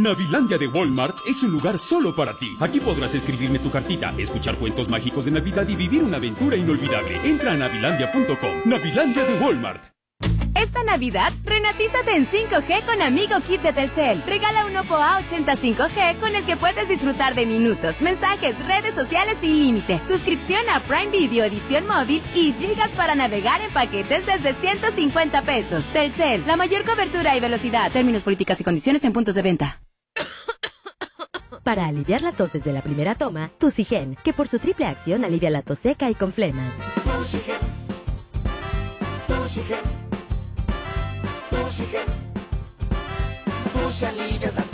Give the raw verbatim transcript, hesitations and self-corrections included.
Navilandia de Walmart es un lugar solo para ti. Aquí podrás escribirme tu cartita, escuchar cuentos mágicos de Navidad y vivir una aventura inolvidable. Entra a navilandia punto com. Navilandia de Walmart. Esta Navidad, renatízate en cinco G con Amigo Kit de Telcel. Regala un Oppo A ochenta cinco G con el que puedes disfrutar de minutos, mensajes, redes sociales sin límite, suscripción a Prime Video edición móvil y gigas para navegar en paquetes desde ciento cincuenta pesos. Telcel, la mayor cobertura y velocidad. Términos, políticas y condiciones en puntos de venta. Para aliviar la tos desde la primera toma, Tusigen, que por su triple acción alivia la tos seca y con flemas. Tusigen. Tusigen. Tusigen. Tusi alivias la